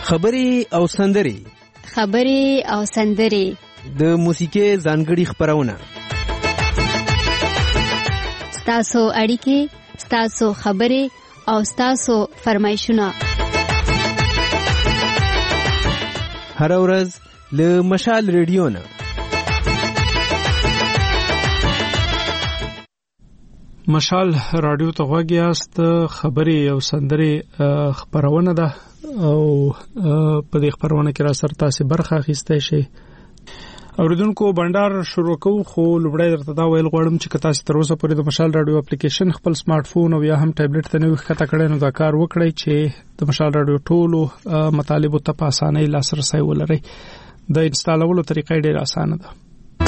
خبرې او سندرې د موسیقۍ ځانګړي خبرونه ستاسو اړیکې، ستاسو خبرې او ستاسو فرمایشونه هر ورځ له مشال ریډیو نه. مشال رادیو ته غوږ یاست. خبرې او سندرې خبرونه ده او په دې خبرونه کې را سره تاسو برخه اخیستئ شئ. اوریدونکو بندر شروع کوو، خو لومړی درته دا ویل غواړم چې تاسو تر اوسه پورې د مشال رادیو اپلیکیشن خپل سمارټ فون او یا هم ټابلیټ ته نوې ښکته کړئ، نو دا کار وکړئ چې د مشال رادیو ټولو مطالبو ته په اسانۍ لاسرسی ولرئ. د انسټالولو طریقه ډېره اسانه ده.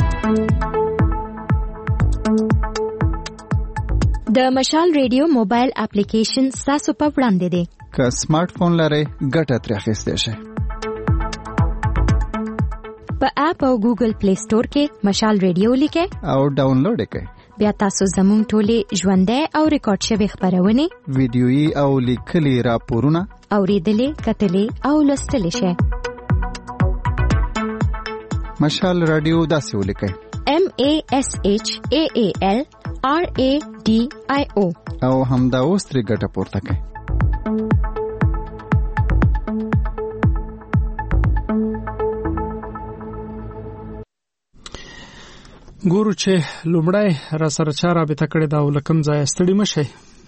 د مشال رادیو موبایل اپلیکیشن تاسو په وړاندې دی. که سمارټ فون لرئ ګټه ترې اخیستئ شئ. په اپ او ګوګل پلی سٹور کې مشال رادیو لیکئ او ډاونلوډ کړئ. بیا تاسو زموږ ټولې ژوندۍ او ریکارډ شوی خبرونه، ویډیويي او لیکلي راپورونه اوریدلې، کتلې او لوستلې شئ. مشال رادیو داسې ولیکئ: MASHAALRADIO او همدا اوس ترې ګټه پورته کړئ. ګورو چې لومړی را سره چا رابطه کړې ده او لکم ځای ستړي مشئ.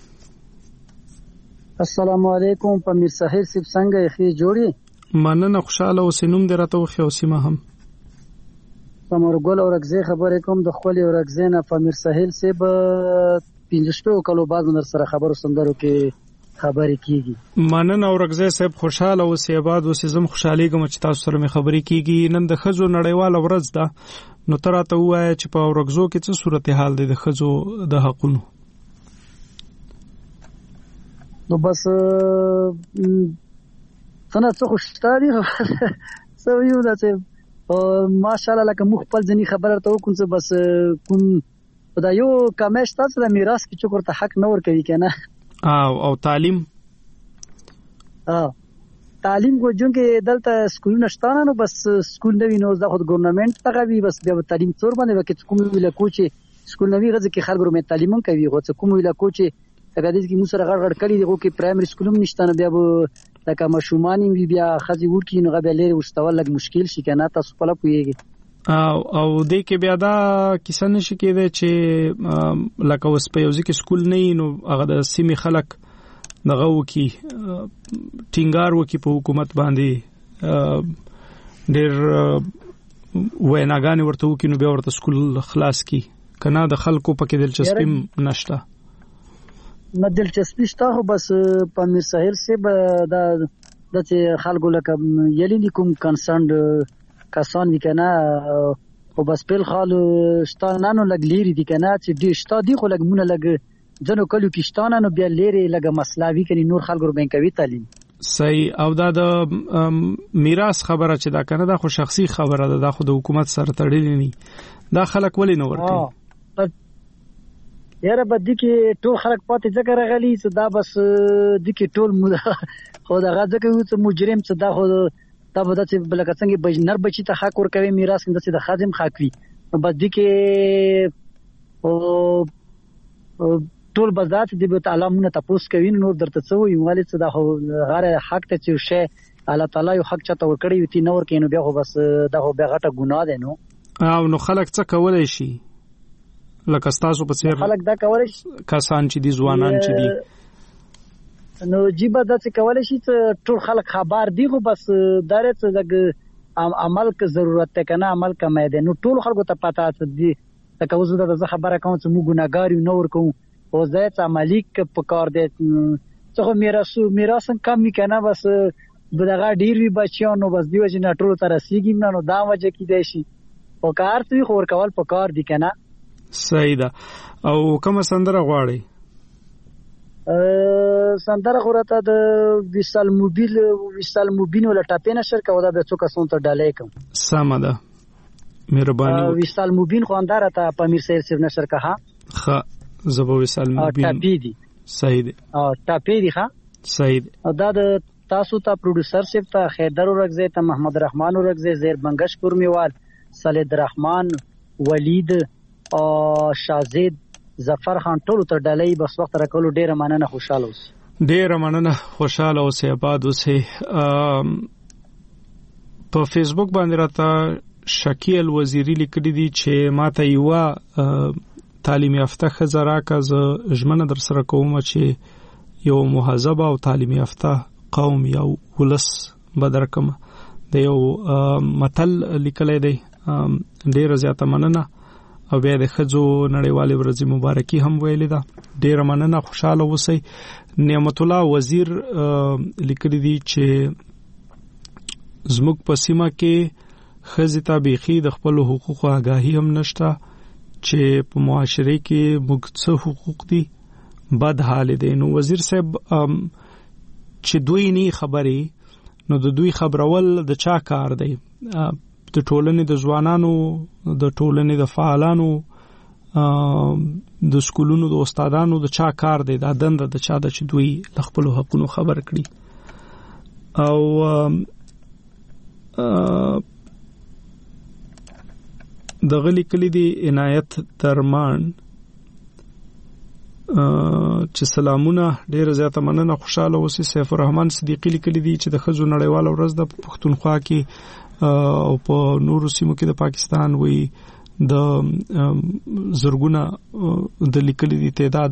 السلام علیکم. پمیر سحر سیب څنګه یې؟ ښې جوړې؟ مننه، خوشاله اوسې. نوم دې راته وښیه او سیمه هم. ثمرګل اورکزی خبرې کوم د خپل اورکزی نه. پمیر سحر سیب 15 کلو بعد در سره خبرو سندرو کې خبرې کیږي. مننه اورکزی صاحب، خوشاله اوسې. آباد اوسې. زم خوشالېږم چې تاسو سره مې خبرې کیږي. نن د ښځو نړیواله ورځ ده، نو تر راته وایي چې په اورکزو کې څه صورتحال دی د ښځو د حقونو؟ نو بس څنګه څه خوشتا دي څه یو دا چې ماشاءالله لکه مخ خپل ځنی خبره ته وکړم چې بس کوم دا یو کمش تاسو د میراث کې چې ورته حق نه ور کوي کنه. او تعلیم تعلیم کو جون کې دلته سکول نشته، نو بس سکول نوی نو د خود ګورنمنت ته وی بس بیا تعلیم تور باندې وکړي. کوم ویل کوچي سکول نوی غزه کې خلګو مې تعلیم کوي، خو کوم ویل کوچي هغه دې کې مو سره غړ کړي دغه کې پرایمري سکولم نشته، نه بیا لکه مشومان وی بیا خځې ورکی نو غو لري ورستول لګ مشکل شي کنه. تاسو په لپاره پويږي او دې کې بیا دا کیسه نشي کېده چې لکه اوس په یو ځکه سکول نه نو هغه د سیمې خلک دغه وکي ټینګار وکي په حکومت باندې ډېر ویناګانې ورته وکي، نو بیا ورته سکول خلاص کی کنه. د خلکو پکې دلچسپي نشته. نه دلچسپي شته، خو بس پمیر ساحل سے دا چې خلکو لکه یلی کوم کنسرند کسان وکنه، او بس په خال شته نانو لګ لیری دي کنه چې دې شته دی، خو لګ مونږ لګ ځنو کلو کې شته نو بیا لیری لګ مسلاوي کني نور خلکو بنکوي تعلیم صحیح. او دا د میراث خبره چې دا کنه دا خو شخصي خبره ده، دا خو د حکومت سره تړلې نه. دا خلک ولې نه ورته یاره بد کې ټول خلک پاتې ځکه راغلي چې دا بس د کې ټول خو دا غځه کوي چې مجرم چې دا خو دا به چې بلکې څنګه بجنر بچی ته حق ور کوي میراث کې چې د خادم حق وي، نو بد کې او ټول بزات دی به تعالی مونږ ته پوس کوي نو درته څو یو والي چې دا خو غره حق ته چې شی الله تعالی یو حق چاته ور کړی وي نو ور کینو بیا خو بس دا خو بیا غټه ګناه ده. نو او نو خلک څه کولای شي لکه تاسو په څیر خلک دا کولای شي کسان چې دي ځوانان چې دي نو جيبه دا څه کولای شي چې ټول خلک خبر دي، خو بس دارې څه د عمل کې ضرورت ته کنه عمل کمه ده. نو ټول خلکو ته پتا دي لکه اوس دا خبره کوم چې موږ ګناګار یو نور کوم او زیات عملی ک په کار دي څه میراث کم کنه بس دغه ډیر وی بچیان نو بس دیو چې نټرو تر رسیدي نو دا وجه کې دی شي او کار څه خور کول په کار دي کنه. صحیح ده. او کوم سندره غواړي؟ سندره غوړه د وصال موبین ولا ټاپې نشر کوي دا به څوک سنت ډالې کوم. سم ده، مهرباني. وصال موبین خو اندار ته پمیر سیر سیر نشر کها خ زبو وصال موبین ټاپې دي. صحیح ده. ټاپې دي ها صحیح ده. دا د تاسو ته پروډوسر صاحب ته خیدر ورغزی ته محمد رحمان ورغزی زیر بنگش پورمیوال سلید رحمان ولید او شازید ظفر خان ټول ته ډالۍ بس وخت راکولو ډیره مننه خوشاله اوسئ. ډیره مننه خوشاله اوسئ آباد اوسئ. په فیسبوک باندې راته شکیل وزیری لیکلی دی چې ماته یو تعلیم یافته ښځه راکړه، زه ژمنه در سره کوم چې یو مهذب او تعلیم یافته قوم یا ولس به درکم. د یو متل لیکلی دی، ډیره زیاته مننه. او بیا د ښځو نړیوالې ورځې مبارکي هم ویلې ده. ډیره مننه، خوشاله اوسئ. نعمت الله وزیر لیکلی دی چې زموږ په سیمه کې ښځې ته بیخي د خپل حقوقو آگاهي هم نشته چې په معاشره کې موږ څه حقوق دي، بد حال دی. نو وزیر صاحب چې دوی نه خبرې، نو د دوی خبرول د چا کار دی؟ د ټولنې د ځوانانو، د ټولنې د فعالانو، د سکولونو د استادانو د چا کار دی؟ دا دنده د چا ده چې دوی له خپلو حقونو خبر کړي. او دغه لیکلي دی عنایت درمان چې سلامونه، ډیره زیاته مننه، خوشاله اوسئ. سیف الرحمن صدیقی لیکلي دی چې د ښځو نړیواله ورځ د پښتونخوا کې او په نورو سیمو کې د پاکستان وی د زرګونه د لیکلي دی تعداد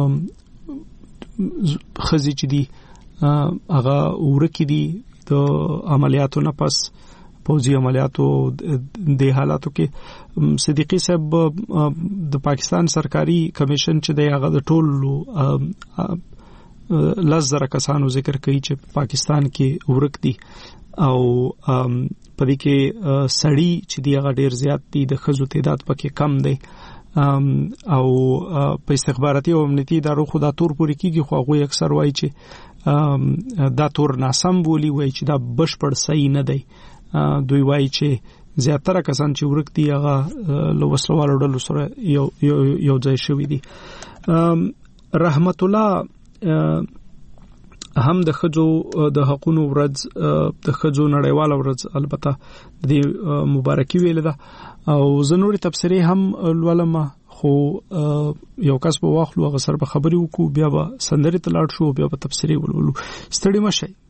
ښځې چې دي هغه ورکې دي د عملیاتو نه پس، پوځي عملیاتو د حالاتو کې. صدیقی صاحب د پاکستان سرکاري کمیشن چې دی هغه د ټولو 10,000 کسانو ذکر کوي چې پاکستان کې ورک دي، او پدې کې سړی چې دی هغه ډیر زیات دي، د ښځو تعداد پکې کم دی. او په استخباراتي او امنیتي ادارو خو دا تور پوري کیږي، خو هغه اکثر وایي چې دا تور ناسم بولی، وایي چې دا بشپړ صحیح نه دی. دوی وایي چې زیاتره کسان چې ورک دي هغه له وسلوالو ډلو سره یو ځای شوي دي. رحمت الله هم د ښځو د حقونو ورځ، د ښځو نړیواله ورځ البته د دې مبارکي ویلې ده، او زه نورې تبصرې هم لولم، خو یو کس به واخلو هغه سره به خبرې وکړو، بیا به سندرې ته لاړ شو، بیا به تبصرې ولولو. ستړي مه شئ.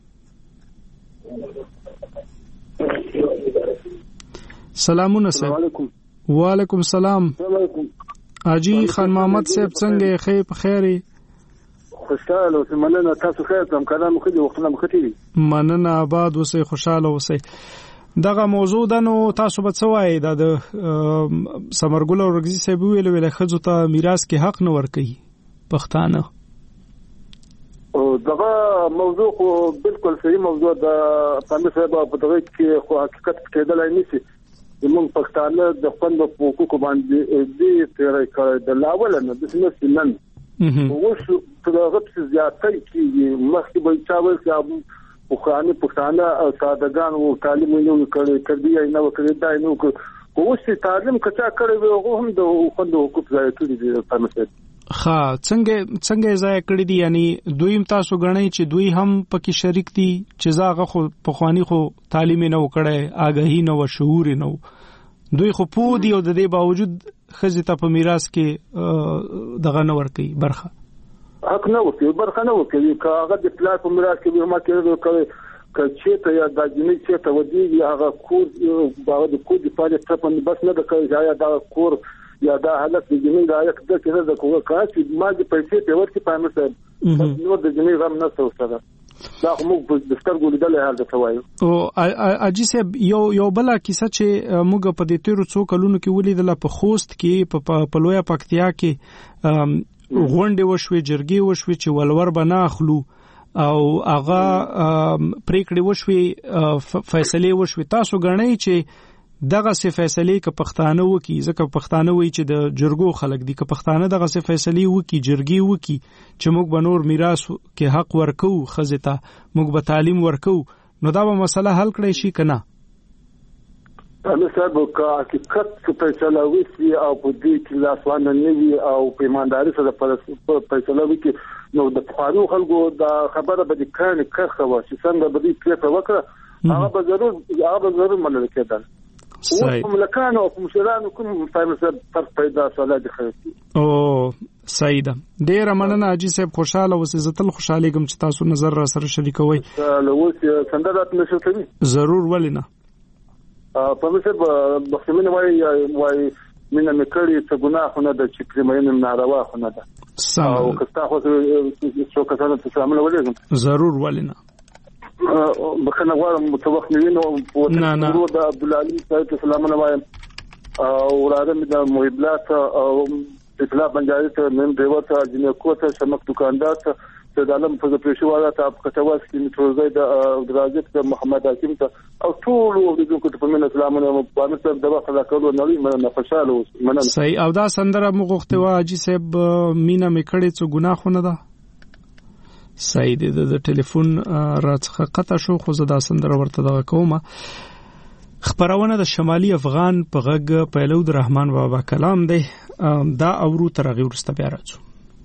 سلامونه صاحب. وعلیکم السلام. حاجی خان محمد صاحب څنګه خیر په خیر؟ خوشاله اوسئ. مننه، تاسو خیر تم کلام خو دې وختونه مخکې. مننه، آباد اوسئ، خوشاله اوسئ. دغه موضوع د نو تاسو به څه وایي؟ د سمرګل اورګزی صاحب ویل ښځو ته میراث کې حق نه ورکوي پښتانه. او دغه موضوع خو بالکل صحیح موضوع ده. پاندې صاحب په دغه کې خو حقیقت کېدلای نشي. موږ پښتانه د خپل حقوقو باندې دې تیرې کړې د لاول نه د سنت نن اوس په دغه څه زیاتې کې مخکې به چا وایي چې پخواني پښتانه او سادهګان او تعلیم یې نو کړی، تربیه یې نو کړی، دا نو کړ. اوس تعلیم کچا کړی وي هغه هم د خوند حقوق ځای کړی دي. پاندې څنګه ځای کړی دي؟ یعنی دوی تاسو غنئ چې دوی هم پکې شریک دي چې زاغه خو پخوانی خو تعلیم نه وکړي، آگاهی نه او شعور نه، دوی خو پو دی او د دې باوجود ښځې ته په میراث کې دغه نه ورکوي، برخه حق نه ورکوي، برخه نه ورکوي. که هغه د پلار په میراث کې ما کې که چېرته یا د جنې چېرته ودیږي هغه کور د کور د پاره ته بس نه د کوي یا دا کور یا دا حالت د جنې د آیت د کې نه د کوه کاسي ما د پیسې په ورته پامه سره نو د جنې غم نه څه دا موږ د سترګو لیدلې حال ته وایو. او اجي صاحب یو بل کیسه چې موږ په دې تیرو څو کلونو کې ولیدله په خوست کې په لویه پکتیا کې غونډې وشوي، جرګې وشوي چې ولور بنا اخلو او هغه پریکړې وشوي، فیصله وشوي. تاسو غنئ چې دغه څه فیصله ک پښتانه وکي، ځکه پښتانه وایي چې د جرګو خلک دي، ک پښتانه دغه څه فیصله وکي، جرګي وکي چې موږ به نور میراث کې حق ورکو، خزته موږ به تعلیم ورکو، نو دا به مسله حل کړی شي کنه؟ امیر صاحب کا حقیقت څه فیصله وشي او په دې کې لاسوانه نه وي او په ایمانداري سره فیصله وکړي نو د قانون خلکو دا خبره به د کان کرخه و چې څنګه به دې پریکړه وکړه هغه به ضرور منل کېدل. صحیح. ملکان او مشرانو کوم فایده فرق پیدا شول د خلکو. او صحیح ده. ډیر مننه حاجی صاحب، خوشاله اوسئ. زه تل خوشاله کوم چې تاسو نظر را سره شریکوي. اوس سندرات نشو کوي. ضرور ولینه. په مثل بخښنه وای مینه مکړی څه ګناه خونه د چې کریمین ناروا خونه ده. او کستا خو څو کسانو ته شامل ولې ضرور ولینه. بخنه غواړم متوخ نوینو په ورو د عبد العلی صاحب سلام علیکم او راځم د محبلات او اطلاع بنجاری ته نن دیو ته جنکو ته شمک دکاندار ته د عالم په پېښواله ته په کتواس کې متروزای د درازت د محمد حکیم ته او ټول د دغه په من اسلام نه په مثل د وخت راکړو نړۍ مننه خوشاله اوس مننه. صحیح. او دا سندره مغوخته وا حاجی صاحب مینا میکړې څو ګناه خونه ده. صحیح دی. د ټلیفون راڅخه قطع شو خو زه دا سندره ورته دغه کومه. خبرونه د شمالي افغان په غږ پیلود رحمان بابا کلام دی. دا اورو تر هغه ورسته بیا راځو.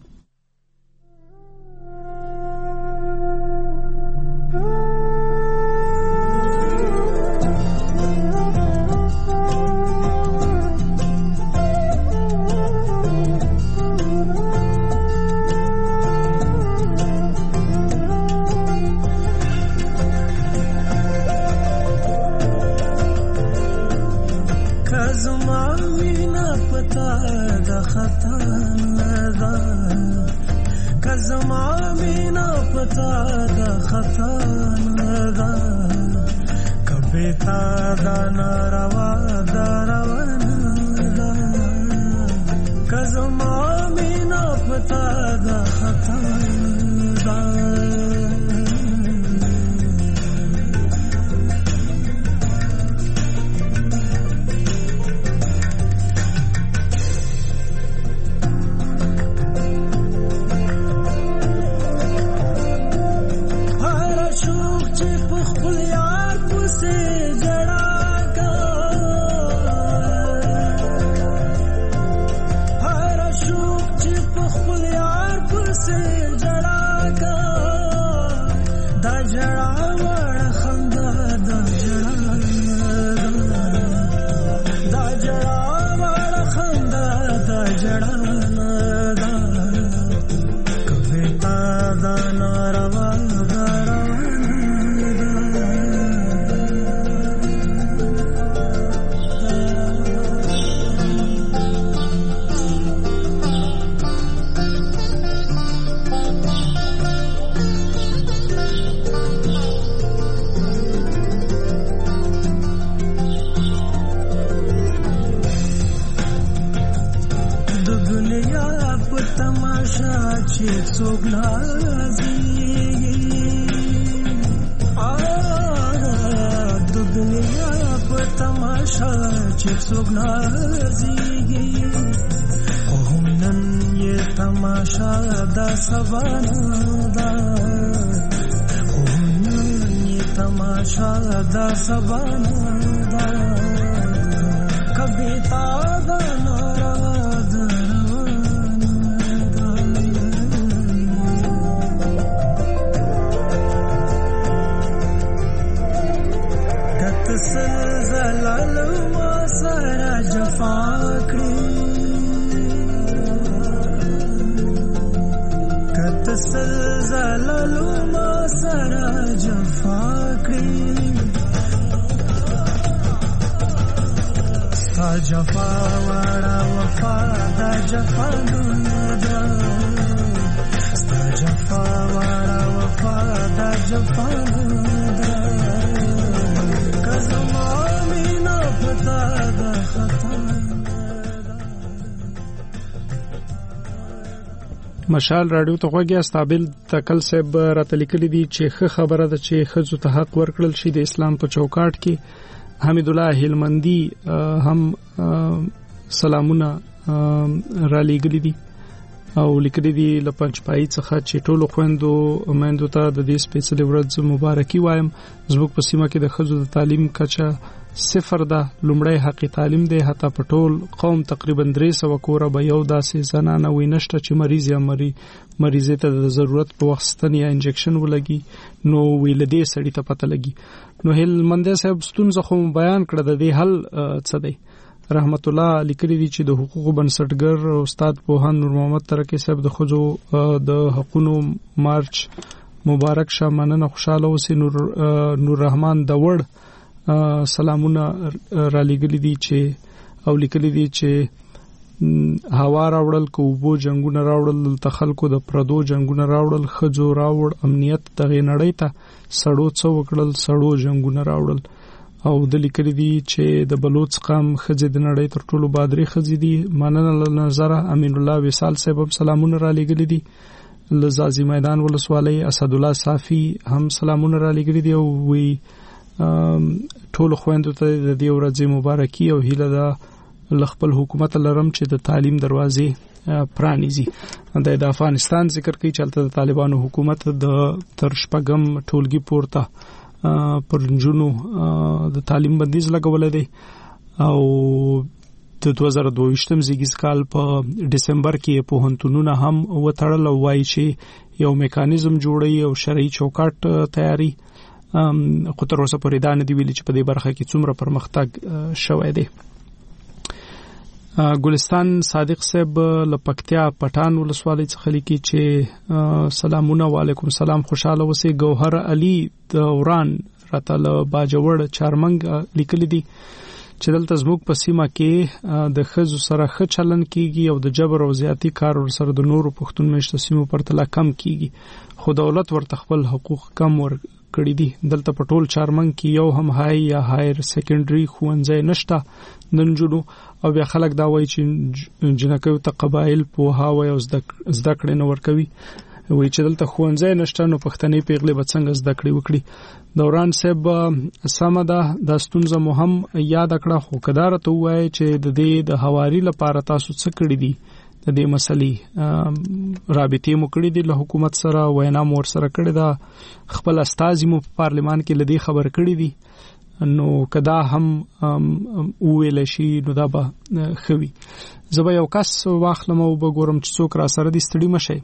مشال رادیو ته غوږی استابل تکل صاحب راته لیکلي دي چې خبره ده چې خزو ته حق ورکړل شي د اسلام په چوکاټ کې. حمید الله هلمندي هم سلامونه را لېږلي دي او لیکلي دي له پنځپایي څخه چې ټولو خویندو میندو ته د دې سپېڅلې ورځ مبارکي وایم. زموږ په سیمه کې د ښځو د تعلیم کچه صفر ده. لومړی حق تعلیم دی. حتی په ټول قوم تقریبا 300 کوره به یو داسې زنانه وي نشته چې مریض یا مریضې ته د ضرورت په وخت ستن یا انجکشن ولګي. نو ویلدې سړی ته پته لګي. نو هلمند صاحب ستونزه خو بیان کړه، د دې حل څه دی؟ رحمت الله لیکلي دي چې د حقوقو بنسټګر استاد پوهان نور محمد ترکی صاحب د ښځو د حقوقو مارچ مبارک شه. مننه، خوشاله اوسئ. نور رحمان د وړ سلامونه را لګلي دي چې او لیکلي دي چې هوا راوړل، کوبو جنگونه راوړل، تخلکو د پردو جنگونه راوړل، خځو راوړ امنیت دغه نړۍ ته سړو څو وکړل، سړو جنگونه راوړل. او د لیکلي دي چې د بلوچ قام خځې د نړۍ تر ټولو بادري خځې دي. مننه له نظر. امین الله وصال صاحب سلامونه را لګلي دي. لزازي میدان ولسوالۍ اسد الله صافي هم سلامونه را لګلي دي او وی ټول خويندو ته د دې ورځې مبارکي او هیله ده خپل حکومت لرم چې د تعلیم دروازې پرانیزي. د افغانستان ذکر کوي چې د طالبانو حکومت د تر شپږم ټولګي پورته پر جنونو د تعلیم بندیز لګولې دی او د 2022 زیږیز کال په دسمبر کې پوهنتونونه هم وتړل او وایي چې یو میکانیزم جوړي او شرعي چوکاټ تیاری خو تر اوسه پورې دا نه دی ویلي چې په دې برخه کې څومره پرمختګ شوی دی. ګلستان صادق صاحب لپکتیا پټان ولسوالۍ څخه لیکي چې سلامونه، وعلیکم سلام، خوشاله اوسئ. ګوهر علي دوران راته له باجوړ چارمنګ لیکلي دي چې دلته زموږ په سیمه کې د ښځو سره ښه چلن کیږي او د جبر او زیاتی کار ورسره د نورو پښتون میشته سیمو پرتله کم کیږي، خو دولت ورته خپل حقوق کم کړی دي. دلته په ټول چارمنګ کې یو هم هاي یا هایر سیکنډري ښوونځی نشته د نجونو او بیا خلک دا وایي چې جنکیو ته قبایل پوهاوی او زده کړې نه ورکوي. وایي چې دلته ښوونځی نشته نو پښتنې پیغلې به څنګه زده کړې وکړي. دوران صاحب سمه ده، دا ستونزه مو هم یاد کړه، خو کدار ته وایي چې د دې د حواري لپاره تاسو څه کړی دي؟ د دې مسلې رابطې مو کړې دي له حکومت سره، وینا مو ورسره کړې ده، خپل استازي مو په پارلمان کې لدی خبر کړی دي، نو کدا هم ویل شي نو دا به خوي. زه به یو کس واخلم او به ګورم چې څوک را سره دي. ستړي مشي.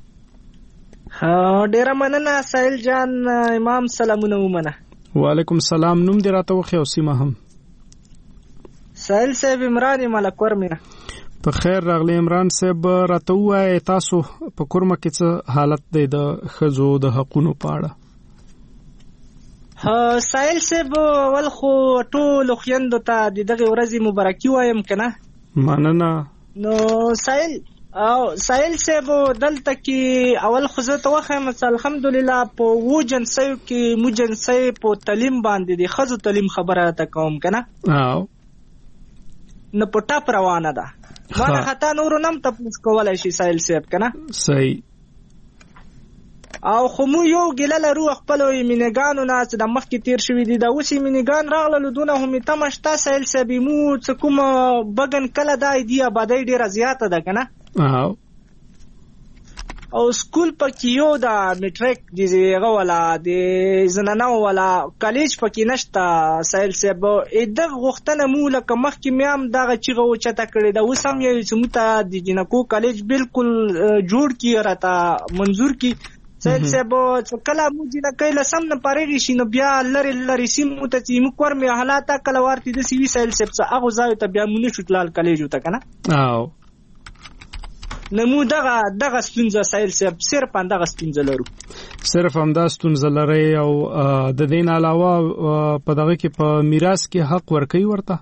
ډیره مننه سایل جان. امام سلامونه ومنه. وعلیکم السلام. نوم دې راته وخی او سیمه هم؟ سایل صاحب عمران ملکور مینا. په خیر راغلی عمران صاحب. راته وایي تاسو په کورمه کې څه حالت دی د ښځو د حقونو په اړه؟ سایل صاحب ول خو ټول خويندو ته د دغه ورځې مبارکي وایم کنه. مننه. نو سایل صاحب دلته کې اول خو زه ته وایم الحمدلله په و جنسي کې مو جنسي په تعلیم باندې د ښځو تعلیم خبره تا کوم کنه. نو په ټاپ روانه ده. ما حتی نور نم تاسو کولای شي سایل صاحب کنه. صحیح. او خو مو یو ګله لرو خپل مینګانو نه چې د مخ کې تیر شوی دي دا اوسې مینګان راغله دونه هم تمشتا سایل صاحب مو څه کوم بغن کله دا ایډیا باندې ډیره زیاته ده کنه. او سکول پکې یو دا میټریک دیغه ولا د زنانه ولا کالج پکې نشته سایل صاحب. دغه غوښتنه مو لکه مخ کې میام دغه چیغه و چته کړی دا اوس هم یو چې مته د جنکو کالج بالکل جوړ کی راته منظور کی سایل صاحب. کله مو جنکای لسم نه پارېږي شي نو بیا لری سیمو ته چې مو کور می حالات کله ورته د سی وی سایل صاحب څه هغه ځای ته بیا مونږ شوتلال کالج وته کنه. نمو دغه ستونزه سایل صاحب صرف اندغه ستونزه لرو. صرف همدا ستونزه لري او د دین علاوه په دغه کې په میراث کې حق ورکوي ورته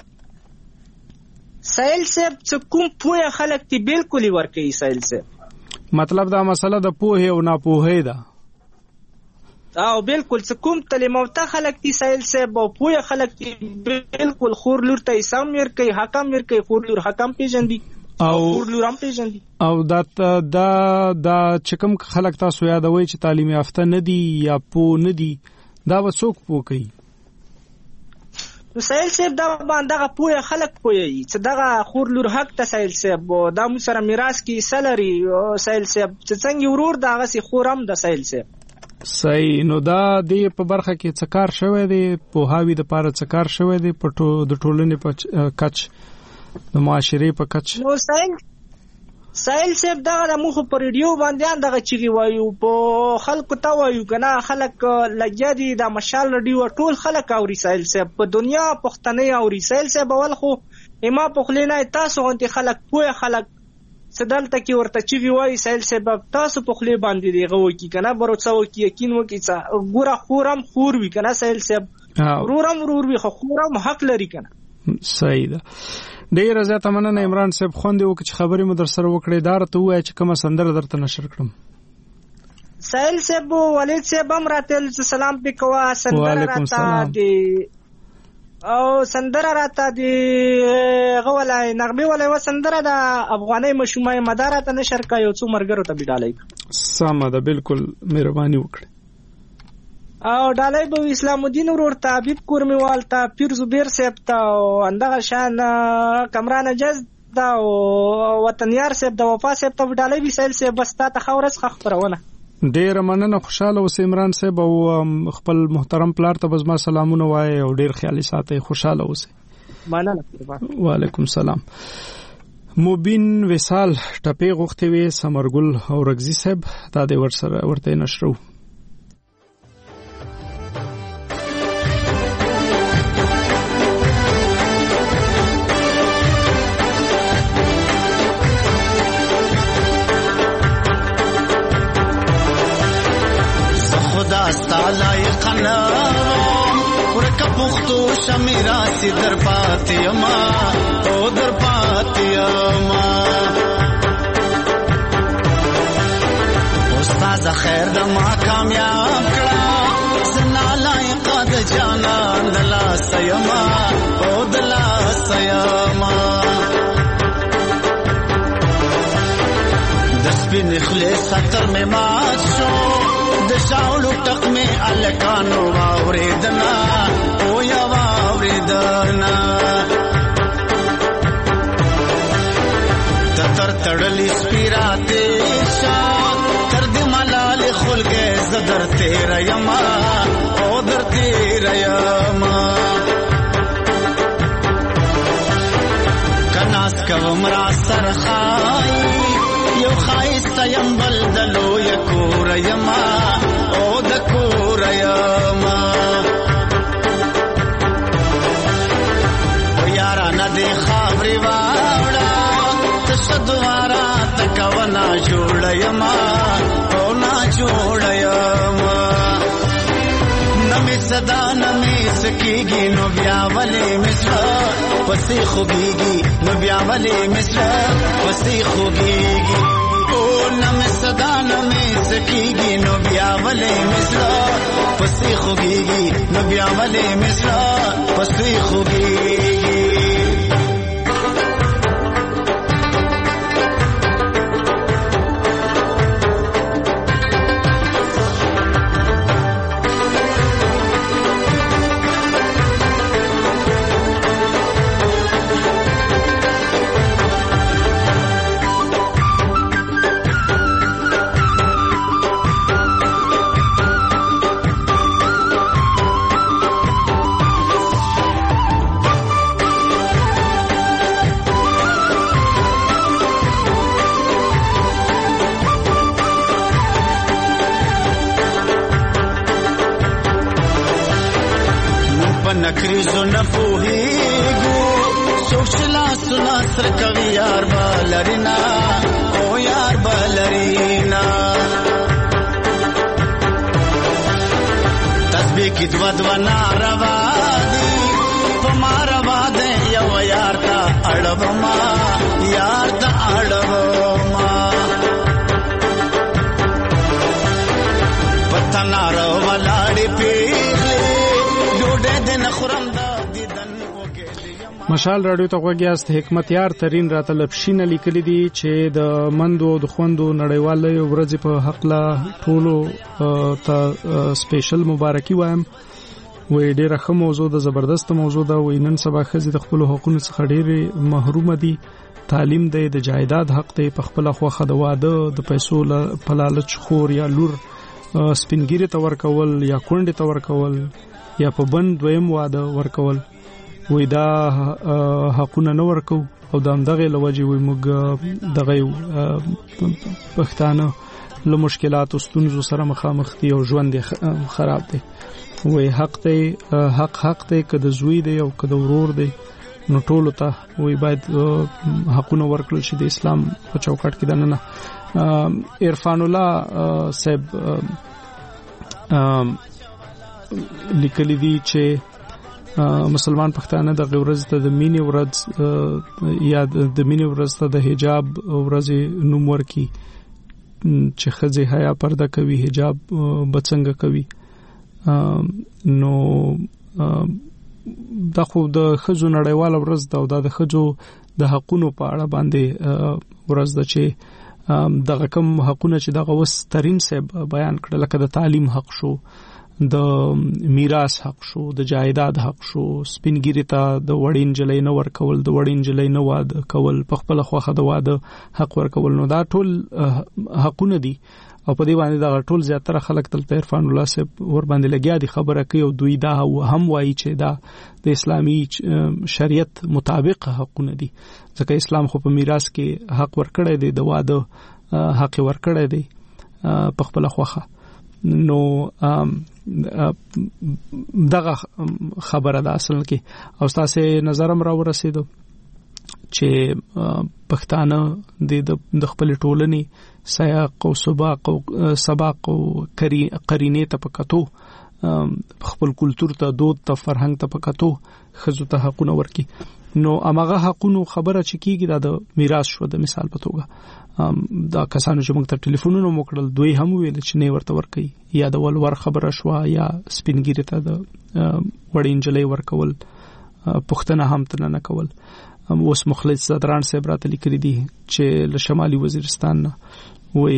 سایل صاحب څه کوم پوهه خلک تی بالکل ورکوي سایل صاحب. مطلب دا مسله د پوهه او ناپوهه ده. او بالکل څه کوم تعلیم او ته خلک تی سایل صاحب او پوهه خلک تی بالکل خور لور ته سم ورکوي، حکم ورکوي، خور لور حکم پیژندي او لورم پیژندي. او دا چکم خلک تاسو یادوي چې تعلیم یافته نه دي یا پوه نه دي دا به څوک پوه کوي؟ نو سایل صاحب دا باندې پوهه خلک پوهي چې دغه خور لور حق ته سایل صاحب دا مو سره میراث کې سلري سایل صاحب چې څنګه ورور دغه سي خورم د سایل صاحب. صحیح. نو دا د په برخه کې څه کار شوی دی په هاوی د پاره څه کار شوی دی په د ټولنې په کچ د معاشري په کچ؟ نو سایل صاحب دغه مخ په ریډیو باندې دغه چیغي وایو په خلکو ته وایو کنه خلک لګیا دي د مشال ریډیو ټول خلک اوري سایل صاحب په دنیا پښتنې اوري سایل صاحب اول خو اما په خلینه تاسو غونډي خلک پوهه خلک سدلته کې ورته چیغي وایي سایل صاحب تاسو په خلی باندې دی غو کی کنه بروڅو کی یقین وکي څا ګوره خورم خور وی کنه سایل صاحب رورم وی خو خورم حق لري کنه. صحیح ده. ډیر زیاته مننه عمران صاحب خوندې وکړي چې خبرې مو در سره وکړې دار ته وای چې کومه سندره درته نشر کړم. سایل صاحب ولید صاحب هم راتل سلام پکوا سندره راته دی او سندره راته دی غولای نغمه ولای و سندره د افغاني مشومه مدار ته نشر کا یو څو مرګرو ته بډالای. سم ده بالکل مهرباني وکړه. او ډالای به اسلام الدین ورور ته حبیب کورمیوال ته پیر زبیر صاحب ته اندغه شان کمران جز دا وطنیار صاحب د وفا صاحب ته ډالای به سیل صاحب بس ته خورس خبرونه. ډیر مننه خوشاله اوس عمران صاحب او خپل محترم پلار ته بس ما سلامونه وای او ډیر خیالي ساتي خوشاله اوسه. مننه. وعلیکم السلام. مبین وصال ټپې غوښتي وي سمرګل او رغزي صاحب دا د ورته نشرو. لایقنا ورکه پختو شمیرا سی در پاتیما او در پاتیما استاد خیر د ما کامیاب کړه زنا لایق د جانان دلا سیما او دلا سیما دسبین اخلاص خطر میں مات شو دشاولو ټک می الکانو واوریدنا او یا واوریدنا تر تړلی سپیراته شا تر دې ملال خلګه زدر تیر یما او در تیر یما کناس کوم را سرخای یو خایست یم بلدلو یکور یما او دکور یما و یارا ندی خابری واوڑا تشدوارا تکونا جوڑ یما او نا جوڑ یما نمی صدا نمی سکیگی نو بیا ولی مصر پسی خوگیگی نو بیا ولی مصر پسی خوگیگی او نمی صدا نمی سکیگی نو بیا ولی مصر پسی خوگیگی نو بیا ولی مصر پسی خوگیگی. نکریزو نپوهیگو سوچلا سنا سر کوي یار بالرینا او یار بالرینا تسبیح کی دوا ناروا دی تمہارا دے یو یار تا اڑبما یار تا اڑبما پتنا رو ولاڑی پیغلی مشال رادیو ته غوږیاست. حکمت یار ترین راته لپشینه لیکلي دي چې د مندو د خوندو نړیواله ورځ په حق لا ټولو ته سپیشل مبارکي وایم. وې ډیره ښه موضوع د زبردست موضوع ده. وې نن سبا ښځې د خپل حقوقو څخه ډېرې محرومه دي. تعلیم دی د جایداد حق دی په خپل خوخه د واده د پیسو په لالچ خور یا لور سپینګیری ته ورکول یا کونډې ته ورکول یا په بند دویم واده ورکول وې دا حقونه نه ورکو او د همدغه لوجه وي موږ دغه پښتانه له مشکلاتو ستونزو سره مخامخ دي او ژوند خراب دي. وې حق ته کده زوی دی او کده ورور دی نو ټول ته وې باید حقونه ورکړل شي د اسلام په چوکاټ کې. دنه عرفان الله صاحب لیکلي دي چې مسلمان پښتانه د ورځ ته د مینې ورځ یا د مینې ورځ ته د حجاب ورځ نوم ورکي چې ښځې حیا پرده کوي حجاب بڅنګ کوي. نو دا خو د ښځو نړیواله ورځ ده او دا د ښځو د حقونو په اړه باندې ورځ ده چې دغه کوم حقونه چې دغه وس ترين صاحب بیان کړل لکه د تعلیم حق شو د میراث حق شو د جایداد حق شو سپینګیری ته د وړین جلې نه ورکول د وړین جلې نه واده کول په خپل خوخه د واده حق ورکول نو دا ټول حقونه دي او په دې باندې دا ټول زیاتره خلک تل عرفان الله صاحب ور باندې لګیا دي خبره کوي او دوی دا هم وایي چې دا د اسلامي شریعت مطابق حقونه دي ځکه اسلام خو په میراث کې حق ورکړی دی د واده حق ورکړی دی په خپل خوخه. نو دغه خبره ده اصل کې او تاسو نظرم را ورسېدو چې پښتانه د خپل ټولنې سیاق او سباق او قرینې ته پکاتو خپل کلچر ته دود ته فرهنګ ته پکاتو خزو ته حقونه ورکي. نو امغه حقونو خبره چې کیږي دا د میراث شو د مثال په توګه دا کسانو چې موږ ته ټلیفونونه موکړل دوی هم ویل چې نه ورته ورکي یا د ولور خبره شو یا سپینګیری ته د وړین جلې ورکول پښتنه هم تل نه کول. اوس مخلص صدران صاحب راته لیکلي دي چې له شمالي وزیرستان نه وې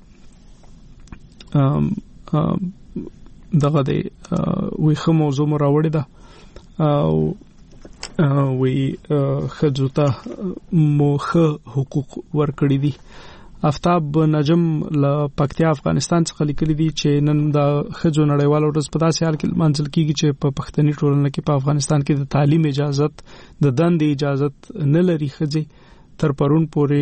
دغه د وې خو موضوع راوړی ده او وی خځو ته موخه حقوق ورکړي دي. افتاب نجم له پکتیا افغانستان څخه لیکلي دي چې نن د خځو نړیواله ورځ په داسې حال کې منځل کیږي چې په پښتني ټولنه کې په افغانستان کې د تعلیم اجازه د دندې اجازه نه لري. خځې تر پرون پورې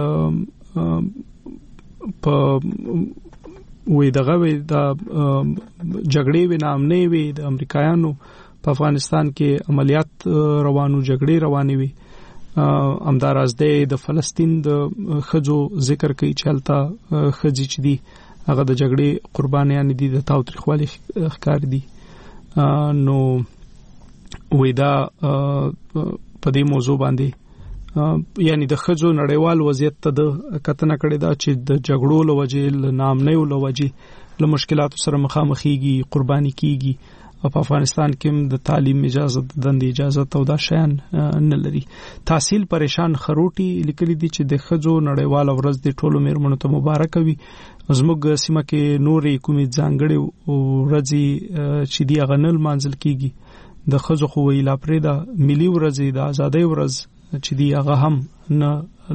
په وې دغه وې د جګړې و نامنې وې د امریکایانو په افغانستان کې عملیات روانو جګړې روانې وي امداراز د فلسطین د خځو ذکر کوي چې هلته خځې چې دي هغه د جګړې قربانیان دي د تاوتریخوالي ښکار دي. نو وې دا په دې موضوع باندې یعنی د خځو نړیوال وضعیت ته د کتنه کړې دا چې د جګړو لوجې نامنې لوجې له مشکلاتو سره مخامخېږي قرباني کیږي او په افغانستان کې د تعلیم اجازه د دندې اجازه او دا شیان نه لري. تحصیل پریشان خروټي لیکلي دي چې د خځو نړیوال ورځ د ټولو میرمنو ته مبارک وي. زموږ سیمه کې نورې کومې ځانګړې ورځې چې دی غنل منځل کیږي د خځو خو ویلا پرې دا ملي ورځ د ازادۍ ورځ چې دی هغه هم نه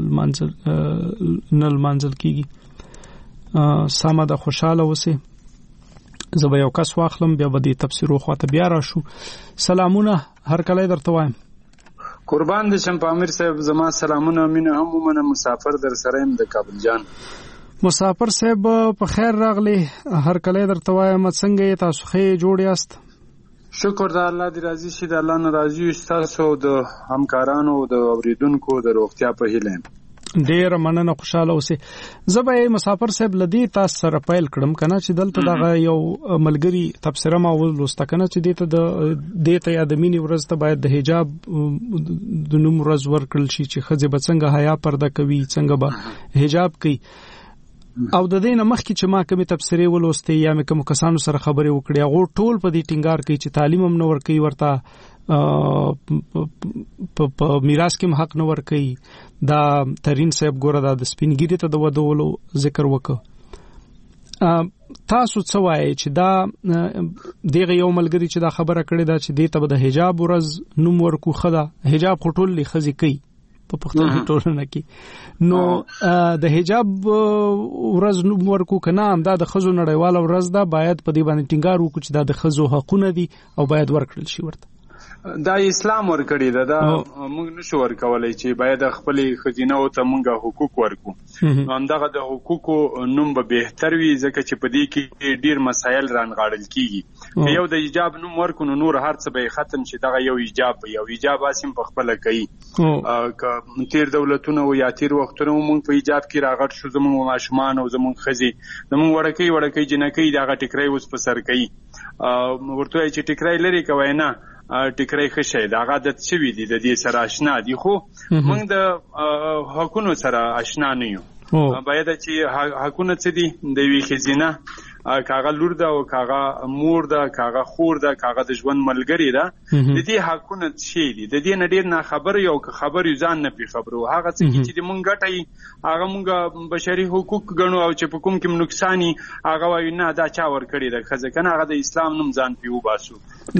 منځل کیږي. ساده د خوشاله وسه زه به یو کس واخلم بیا به د تفسیر خواته بیا راشو. سلامونه هر کله درته وایم قربان دي شم پامیر صاحب زما سلامونه مینه هم ومنه مسافر در سره يم د کابل جان مسافر صاحب په خیر راغلی هر کله درته وایم څنګه تاسو خې جوړ یاست شکر د الله دی راضي شي د الله ناراضي تاسو د همکارانو د اوریدونکو د روغتیا په هیله ډیر مننه خوشاله اوسه. زبې مسافر صاحب لدی تاسو سره پیل کړم کنه چې دلته دغه یو ملګری تفسیره ما ولوسته کنه چې دته یا د مینی ورځ ته باید د حجاب د نوم ورځ ورکړل شي چې خځه بڅنګ حیا پرده کوي څنګه به حجاب کوي او د دې نه مخکې چې ما کومه تفسیره ولوسته یا مې کوم کسانو سره خبرې وکړې هغه ټول په دې ټینګار کوي چې تعلیم هم نه ورکوي ورته په میراث کې حق نه ورکوي. دا ترين صاحب ګوره دا د سپینګیری ته د ودولو ذکر وکړه. تاسو څه وایي چې دا دغه یو ملګری چې دا خبره کړې ده چې دې ته د حجاب ورځ نوم ورکو خدا حجاب خټول لخذ کوي په پښتني ټولنه کې. نو د حجاب ورځ ورکو کنه دا د خزو نړیواله ورځ ده، باید په دې باندې ټینګار وکړو چې دا د خزو حقونه دي او باید ورکړل شي ورته. دا اسلام ورکړی دا موږ نشو ورکولای چې باید خپل خزینه او ته موږ حقوق ورکو. همدغه د حقوقو نوم به بهتر وي ځکه چې په دې کې ډیر مسایل رانغاړل کیږي. یو د ایجاب نوم ورکو نو نور هر څه به ختم شي. دغه یو ایجاب اسیم په خپل کوي. تیر دولتونه او یا تیر وختونه موږ په ایجاب کې راغټ شو، زموږ ماشومان او زموږ خزي زموږ وړکۍ جنکۍ دغه ټکرای اوس په سر کوي. ورته چې ټکرای لري کوي نه ټکرای خشه دا عادت شوی دی، د دې سره آشنا دي، خو موږ د حقونو سره آشنا نه یو. باید چې حقونه څه دي د وی خزینه کاغه لور ده او کاغه مور ده، کاغه خور ده، کاغه د ژوند ملګری ده. د دې حقونه شي دي، د دې نډیر نه خبر یو خبر یو ځان نه پی خبرو. هغه څه چې مونږ ګټي هغه مونږ بشري حقوق ګڼو او چې په کوم کې نقصانی هغه وای نه دا چا ور کړی ده خزه کنه هغه د اسلام نوم ځان پیو باسو.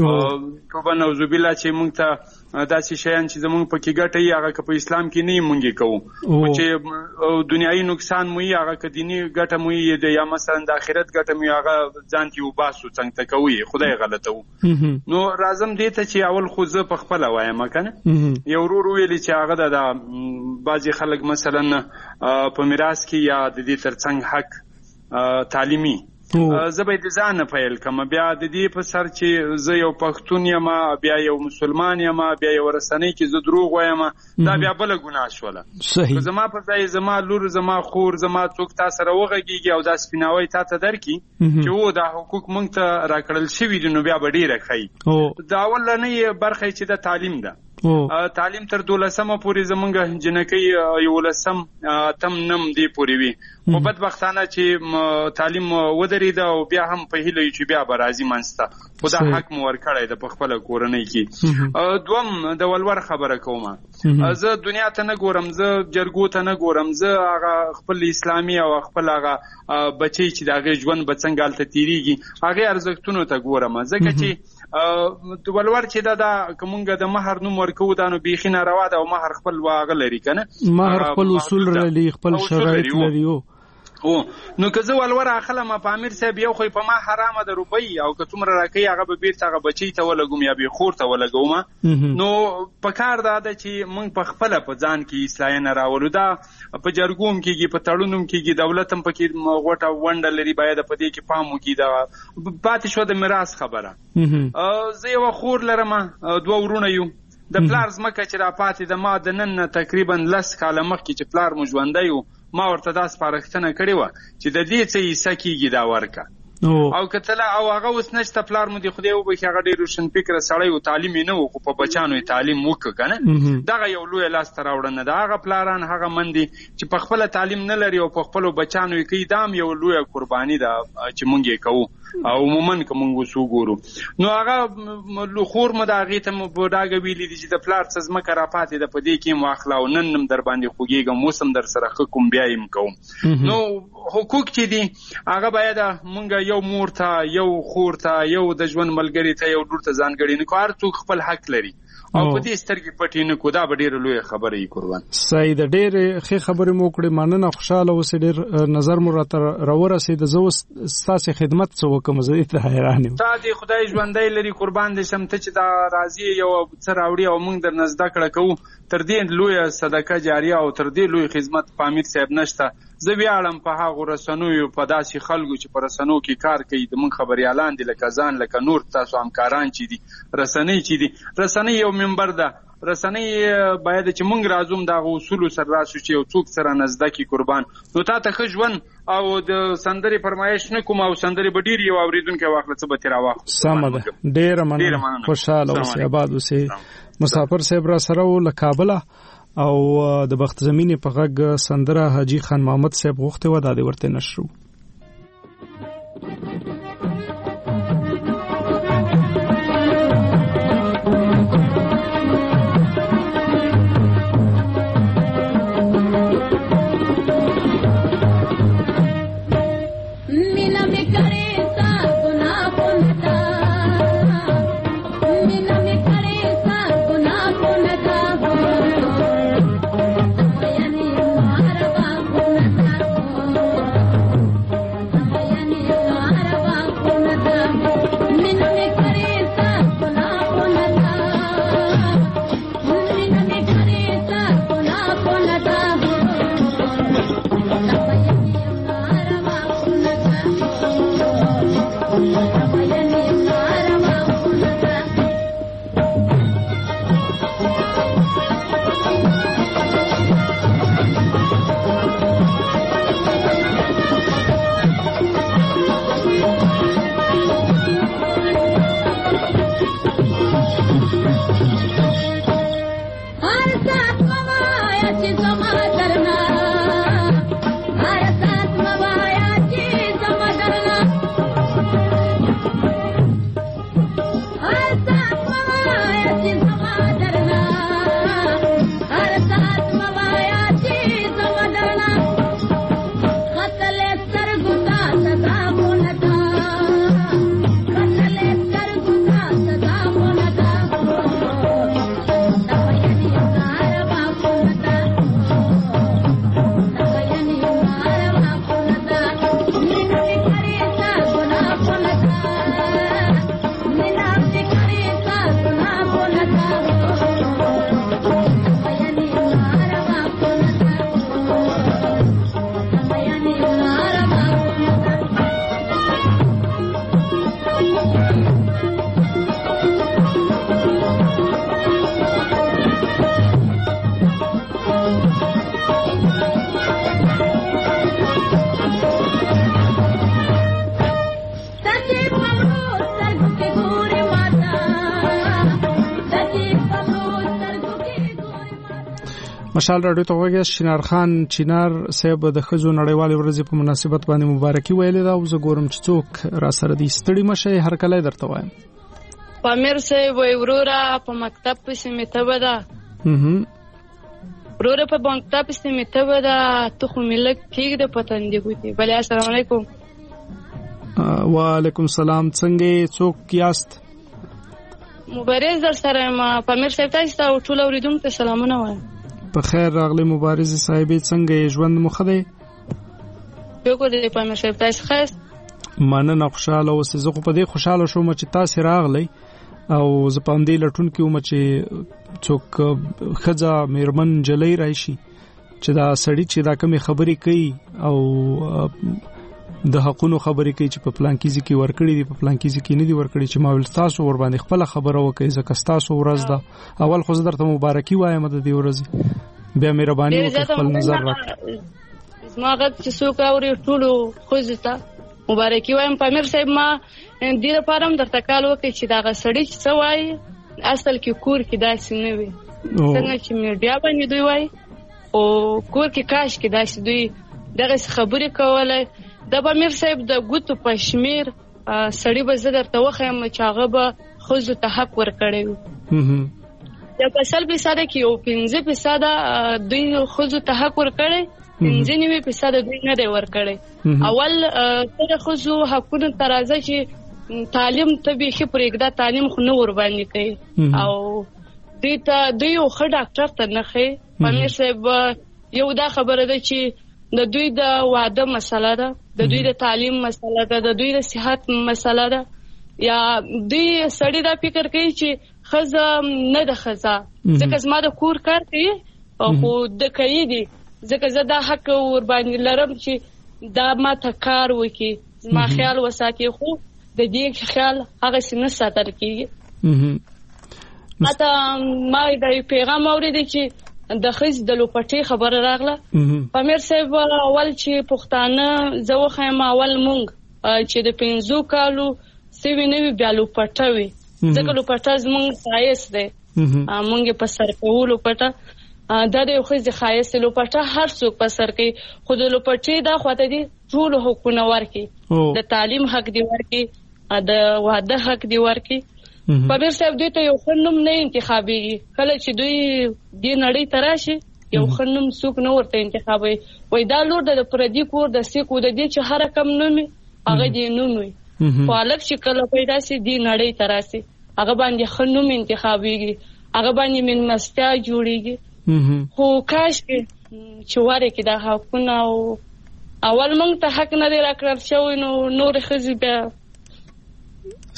توبه نعوذ بالله چې مونږ ته داسې شیان چې زمونږ پکې ګټي هغه په اسلام کې نه مونږ کوو، او چې دنیوي نقصان مو هغه ک دینی ګټه مو یې یا مثلا د آخرت ګټه مو هغه ځان تی وباسو څنګه تکوي خدای غلطو. نو رازم دې ته چې اول خو زه په خپل وایم کنه یو ورو ویلی چې هغه د بعضی خلک مثلا په میراث کې یا د دې ترڅنګ حق تعلیمي زه به د ځان پیل کوم، بیا د دې په سر چې زه یو پښتون یم، بیا یو مسلمان یم، بیا یو رسنۍ کې زه دروغ وایم، دا بیا بل ګناه شوله. صحیح. زما په ځای زما لور، زما خور، زما څوک تا سره وغږیږي او دا سپیناوی تا ته درکړي چې و دا حقوق مونږ ته راکړل شوي دي، نو بیا به ډېره ښایي. دا اولنۍ برخه چې د تعلیم ده. تعلیم تر 12مه پورې زمونږ جنکۍ 11م 8م دی پورې وي، خو بدبختانه چې تعلیم ودرېده او بیا هم په هیله چې بیا به راځي منځته، خو دا حق مو ورکړی ده په خپله کورنۍ کې. دوم د ولور خبره کوم، زه دنیا ته نه ګورم، زه جرګو ته نه ګورم، زه هغه خپل اسلامي او خپل هغه بچی چې د هغې ژوند به څنګه هلته تېرېږي هغې ارزښتونو ته ګورم، ځکه چې ولور چې دا که مونږ د مهر نوم ورکوو دا نو بیخي ناروا ده، او مهر خپل واغه لري که نه، مهر خپل اصول لري، خپل شرایط لري. نو که زه ولور اخلم په امیر صاحب یو خو په ما حرامه ده روپۍ، او که څومره راکوي هغه به بېرته هغه بچی ته ولګوم یا بې خور ته ولګوم. نو په کار دا ده چې موږ په خپله په ځان کې اصلاحیه راولو. دا په جرګو هم کېږي، په تړون هم کېږي، دولت هم پکې غوټه ونډه لري، باید په دې کې پام وکړي. دا پاتې شوه د میراث خبره. زه یوه خور لرم، 2 ورونه یو. د پلار ځمکه چې را پاتې ده، ما د نن تقریبا 10 کاله مخکې چې پلار مو ژوندی و ما ورته دا سپارښتنه کړې وه چې د دې څه حصه کېږي دا ورکه. او کتله او هغه اوس نشته، پلار مو دې خدای وبخښي هغه ډېر روشنفکره سړی و، تعلیم یې نه و، خو په بچیانو یې تعلیم وکړه که نه. دغه یو لویه لاسته راوړنه ده. هغه پلاران هغه مندې چې په خپله تعلیم نه لري او په خپلو بچیانو یې کوي، دا هم یو لویه قرباني ده چې مونږ یې کوو. او عموما که مونږ اوس وګورو نو هغه خور مو د هغې ته مو په ډاګه ویلي دي چې د پلار څه ځمکه راپاتې ده په دې کې یم واخله، او نن هم در باندې خوږېږم، اوس هم در سره ښه کوم بیا یې کوم. نو حقوق چې دي هغه باید مونږ یو مور ته، یو خور ته، یو د ژوند ملګري ته، یو لور ته ځانګړي نه کړو. هر څوک خپل حق لري او په دې سترګې پټې نه کړو. دا به ډېره لویه خبره وي. قربان صحیح ده، ډېرې ښې خبرې مو وکړې، مننه، خوشحاله اوسې، ډېر نظر مو راته راورسېده. زه اوس ستاسې خدمت څه وکړم، زه دې ته حیران یم. تا دې خدای ژوندی لري، قربان دې شم، ته چې دا راځي یو څه راوړي او موږ درنه زده کړه کوو. تر دې لویه صدقه جاریه او تر دې لوی خدمت په امیر صاحب نشته. زه ویاړم په هغو رسنیو، په داسې خلکو چې په رسنیو کې کار کوي، د موږ خبریالان دي لکه ځان، لکه نور تاسو همکاران چې دي، رسنۍ چې دي. رسنۍ یو منبر ده. رسنۍ باید چې موږ راځو دغه اصولو سره راسو چې یو څوک سره نزده کړي. قربان نو تا ته ښه ژوند او د سندرې فرمایش نه کوم، او سندرې به ډېر یو اورېدونکی واخله څه به ترې راواخلو. سمه ده، ډېره مننه، خوشحاله اوسئ، آباد اوسئ. مسافر صاحب را سره و له کابله، او د بخت زمینې په غږ سندره حاجي خان محمد صاحب غوښتې وه، دا دې ورته نشرو. مشال راډیو ته وګورئ. شینار خان چینار صاحب د خزو نړیوال ورځې په مناسبت باندې مبارکي ویلې ده او زه ګورم چې څوک را سره دي. ستړي مشه هر کله درته وایم. پامیر صاحب وای ورورا په مکتب پسې میته ودا. ورورا په مکتب پسې میته ودا ته خو ملک کېږي د پتن دی ګوتی. بل السلام علیکم. وعلیکم السلام. څنګه څوک یاست؟ مبارز در سره ما پامیر صاحب تاسو ته ټول اوریدونکو ته سلامونه وایم. په خیر راغلی مبارز صاحب. څنګه ژوند مخه دی؟ یو کو دې پامیر صاحب تاسو خاص مننه خوشاله اوسه. زه خو په دې خوشاله شوم چې تاسو راغلی او زه په دې لټون کې وم چې څوک خزا میرمن جلې راشي چې دا سړی چې دا کومه خبرې کوي او د حقونو خبرې کوي چې په پلان کې ځکه ورکړي دي په پلان کې ځکه نه دي ورکړي چې ما ول تاسو ور باندې خپل خبره وکړي ځکه تاسو ورځ ده. اول خو زه درته مبارکي وایم د دې ورځې. بیا مهرباني وکړئ خپل نظر راکړئ. ما غږ چې څوک اوري ټولو خوځتا مبارکي وایم. پامیر صاحب ما دې لپاره هم درته کال وکړي چې دا غسړی چې څه وایي اصل کې کور کې داسې نه وي څنګه چې میډیا باندې دوی وایي او کور کې کاش کې داسې دوی دغه خبرې کولای. د پامیر صاحب د ګوتو پښمیر سړی به زه درته وخایم چې هغه به خوځو ته حق ورکړی وي. د 50% کې او 15% دوی خوځو ته حق ورکړی 95% دوی نه دی ورکړی. اول ته خوځو حقونه ترازه چې تعلیم ته به خې پرېږده تعلیم خو نه ور باندې کوي او دوی یو ښه ډاکټر ته نه خي. پامیر صاحب یو دا خبره ده چې د دوی د واده مسله ده د دوی د تعلیم مسله ده د دوی د صحت مسله ده یا دوی سړی دا فکر کوي چې خزه نه ده خزه ځکه زما د کور کار کوي خو د کوي دي ځکه زه دا حق ور باندې لرم چې دا ما ته کار وکړي زما خیال وساتي خو د دې خیال هغه څه نه ساتل کېږي. ما دا پیغام اوریدل چې د خز د لوپټي خبر راغله. پامیر صاحب اول چې پښتانه زو خیم اول مونږ چې د 15 کالو سوي نوي بیا لوپټوي ځکه لوپټا زمونږ سایس دی مونږ په سر کولو پټه دا د خز د خایس لوپټا هر څوک په سر کوي خو د لوپټي دا خواته دي ټول حقوقونه ورکي د تعلیم حق دی ورکي د واده حق دی ورکي. پامیر صاحب دوی ته یو خنوم نه انتخابي کله چې دوی د نړۍ تراشي یو خنوم څوک نه ورته انتخابي وای دا لور د پردي کور د سیکو د دې چې هر کم نومي هغه دې نومي په الګ چې کله پیدا سي د نړۍ تراشي هغه باندې خنوم انتخابي هغه باندې من مستیا جوړيږي. خو کاش چې واره کې دا حقونه او اول موږ ته حق نه دی راکړل شوی نو نور خزي بیا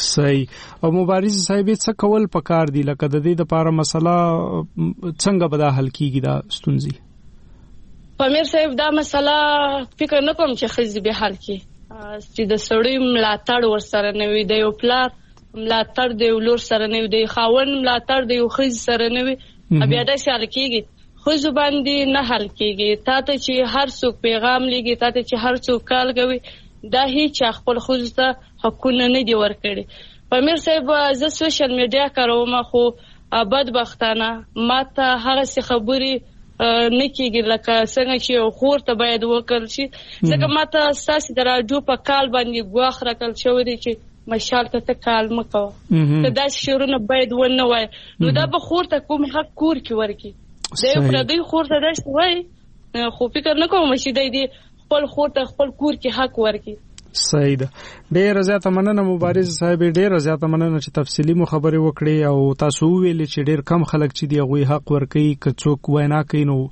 صحیح. او مبارز صاحب څه کول پکار دی لکه د دې لپاره مسله څنګه به دا حل کیږي دا ستونزې؟ پامیر صاحب دا مسله فکر نه کوم چې خزي به حل کی چې د سړی ملاتړ ورسره نه وي، د یو پلار ملاتړ د یو لور سره نه وي، د خاوند ملاتړ د یو خزي سره نه وي، بیا دا حل کیږي. خزو باندې نه حل کیږي. تا ته چې هر څوک پیغام لګي، تا ته چې هر څوک کال کوي، دا هیڅ خپل خزو ته حقونه نه دی ورکړي. پامیر صاحب زه سوشل میډیا کاروم، خو بدبختانه ماته هغه څه خبري نه کیږي لکه څنګه چې خور ته باید وکړل شي. ځکه ماته ساسي د راډیو په کال باندې غواخ راکل شوی دی چې مشال ته کال مکو ته دا شورونه باید ونه وای. نو دا به خور ته کوم حق کور کې ورکی دی پردی خور ته داس وای، خو فکر نه کوم چې دی خپل خور ته خپل کور کې حق ورکی. صحیح ده. ډېر زیاته مننه مبارز صاحب، ډېر زیاته مننه چې تفصیلی مو خبرې وکړې او تاسو ویلې چې ډېر کم خلک چې دی هغه حق ورکي، که څوک وینا کوي نو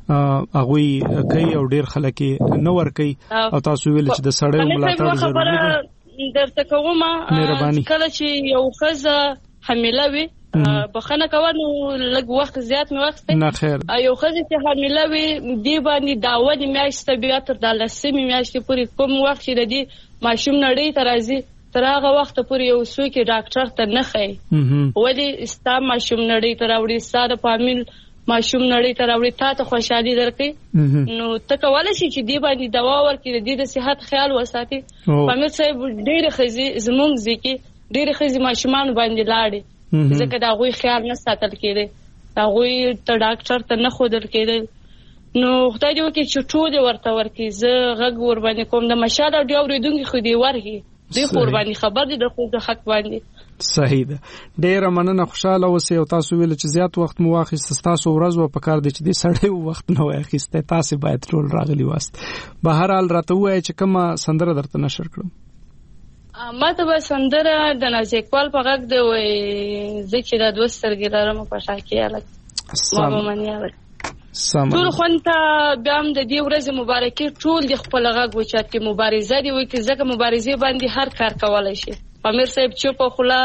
هغه کوي او ډېر خلک نه ورکي، او تاسو ویلې چې د سړیو ملاتړ ضروري دی. درته کوم کله چې یو خزه حامله وي بخنه کوي نو لږ وخت زیات مې وخت نه خیر یو خزه چې حامله وي دی باندې داوود میاشت بیا تر د لسمې میاشتې پورې کوم وخت چې د دې ماشوم نړۍ ته راځي تر هغه وخت پورې یو څوک ډاکټر ته نه خي ولی ستا ماشوم نړۍ ته راوړي، ساده فامیل ماشوم نړۍ ته راوړي، تا ته خوشحالي درکړي، نو ته کولای شي چې دی باندې دوا ورکړي، د دې د صحت خیال وساتي. فامیل صاحب ډېر خزي زمونږ ځکه ډېر خزي ماشومان باندې لاړي ځکه دا غوي خیال نه ساتل کېږي، دا غوي ته ډاکټر ته نه خودل کېږي. نو خدای دې وکړي چې ټول ورته ورکړي. زه غږ ور باندې کوم د مشال او ډیو ورېدونکو خو دې ورغي دې خور باندې خبر دي د خو د حق باندې. صحیح ده. ډېر مننه، خوشاله اوسئ. او تاسو ویل چې زیات وخت مو واخیست، تاسو ورځ و پکار دي چې دې سړی وخت نه واخیسته، تاسو باید ټول راغلی واست. به هر حال راته وایي چې کومه سندره درته نشر کړم. ما ته به سندره د نازیکوال په غږ دی وای ځکه د دوه سترګې لرم په شاکې الګ ما منی الګ ټول خونته بیا هم د دې ورځې مبارکي ټول د خپل غږ وچات کې مبارزه دی وای چې ځکه مبارزه باندې هر کار کولای شي. پامیر صاحب چوپ خلا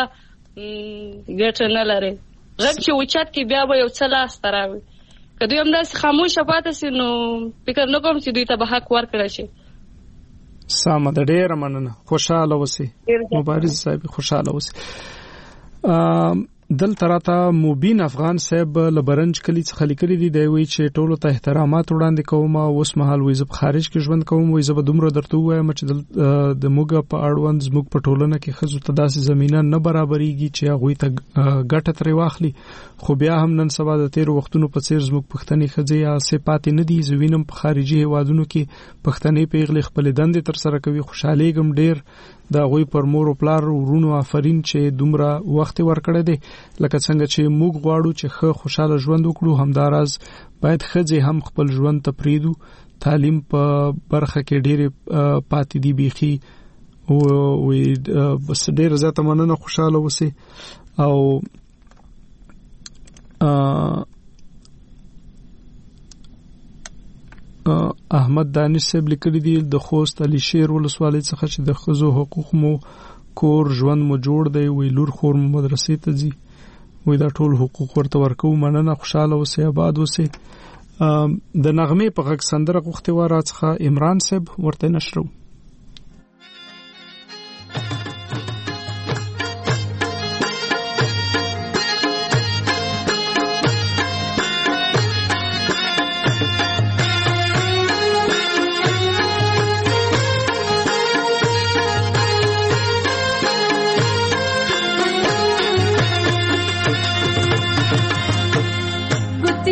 ګټ نه لري، غږ چې وچات کې بیا به یو څه لاس تراوي، کله هم داس خاموش پاتې سي نو فکر نه کوم چې دوی ته به حق ورکړي شي. سامه د ډېر مننه، خوشاله اوسئ مبارز صاحب، خوشاله اوسئ. دلته راته مبین افغان صاحب لبرنج کلی څخه لیکلي دي، دی وی چې ټولو ته احترامات وړاندې کوم، اوس مهال وی زه په خارج کې ژوند کوم، وی زه به دومره درته وایم چې د موږ په اړوند زموږ په ټولنه کې ښځو ته داسې زمینه نه برابرېږي چې هغوی ته ګټه ترې واخلي، خو بیا هم نن سبا د تیرو وختونو په څیر زموږ پښتنې ښځې هسې پاتې نه دي. زه وینم په خارجي هیوادونو کې پښتنې پیغلې خپلې دندې ترسره کوي. خوشحالېږم ډېر د هغوی پر مور او پلار ورونو آفرین چې دومره وخت ورکړی دی. لکه څنګه چې موږ غواړو چې ښه خوشاله ژوند وکړو، همداراز باید ښځې هم خپل ژوند ته پرېږدو. تعلیم په برخه کې ډېرې پاتې دي بیخي. بس ډېره زیاته مننه، خوشاله اوسئ. او احمد دانش صاحب لیکلي دي د خوست علي شیر ولسوالۍ څخه چې د ښځو حقوق مو کور ژوند مو جوړ دی، وی لور خور مو مدرسې ته ځي، وی دا ټول حقوق ورته ورکو. مننه، خوشاله اوسئ، آباد اوسئ. د نغمې په غږ سندره غوښتې وه راڅخه عمران صاحب، ورته نشرو.